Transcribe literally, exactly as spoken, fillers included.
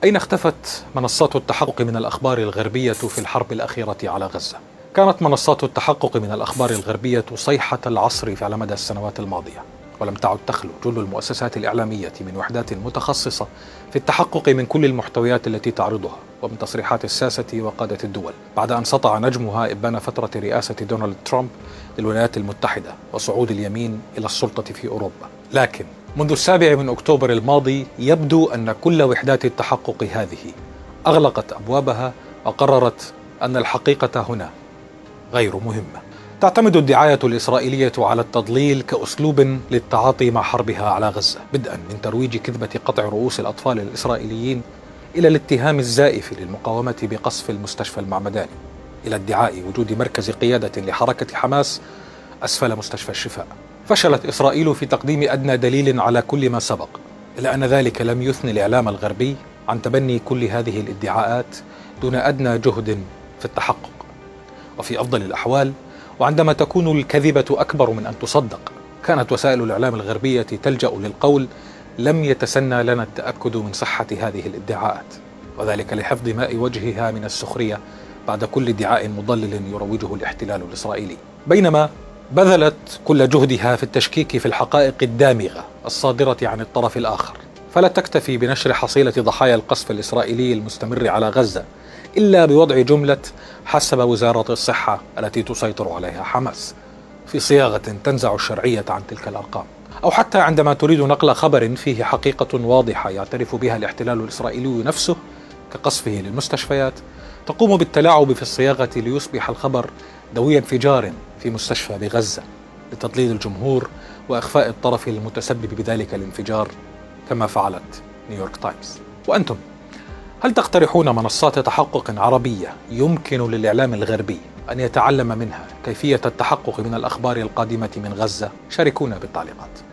أين اختفت منصات التحقق من الأخبار الغربية في الحرب الأخيرة على غزة؟ كانت منصات التحقق من الأخبار الغربية صيحة العصر على مدى السنوات الماضية، ولم تعد تخلو جل المؤسسات الإعلامية من وحدات متخصصة في التحقق من كل المحتويات التي تعرضها ومن تصريحات الساسة وقادة الدول، بعد أن سطع نجمها إبان فترة رئاسة دونالد ترامب للولايات المتحدة وصعود اليمين إلى السلطة في أوروبا. لكن منذ السابع من أكتوبر الماضي يبدو أن كل وحدات التحقق هذه أغلقت أبوابها وقررت أن الحقيقة هنا غير مهمة. تعتمد الدعاية الإسرائيلية على التضليل كأسلوب للتعاطي مع حربها على غزة، بدءا من ترويج كذبة قطع رؤوس الأطفال الإسرائيليين إلى الاتهام الزائف للمقاومة بقصف المستشفى المعمداني، إلى ادعاء وجود مركز قيادة لحركة حماس أسفل مستشفى الشفاء. فشلت إسرائيل في تقديم أدنى دليل على كل ما سبق، إلا أن ذلك لم يثن الإعلام الغربي عن تبني كل هذه الادعاءات دون أدنى جهد في التحقق. وفي أفضل الأحوال، وعندما تكون الكذبة أكبر من أن تصدق، كانت وسائل الإعلام الغربية تلجأ للقول لم يتسنى لنا التأكد من صحة هذه الادعاءات، وذلك لحفظ ماء وجهها من السخرية بعد كل ادعاء مضلل يروجه الاحتلال الإسرائيلي، بينما بذلت كل جهدها في التشكيك في الحقائق الدامغة الصادرة عن الطرف الآخر. فلا تكتفي بنشر حصيلة ضحايا القصف الإسرائيلي المستمر على غزة إلا بوضع جملة حسب وزارة الصحة التي تسيطر عليها حماس، في صياغة تنزع الشرعية عن تلك الأرقام. أو حتى عندما تريد نقل خبر فيه حقيقة واضحة يعترف بها الاحتلال الإسرائيلي نفسه كقصفه للمستشفيات، تقوم بالتلاعب في الصياغة ليصبح الخبر دوي انفجار في مستشفى بغزة لتضليل الجمهور وإخفاء الطرف المتسبب بذلك الانفجار، كما فعلت نيويورك تايمز. وأنتم هل تقترحون منصات تحقق عربية يمكن للإعلام الغربي أن يتعلم منها كيفية التحقق من الأخبار القادمة من غزة؟ شاركونا بالتعليقات.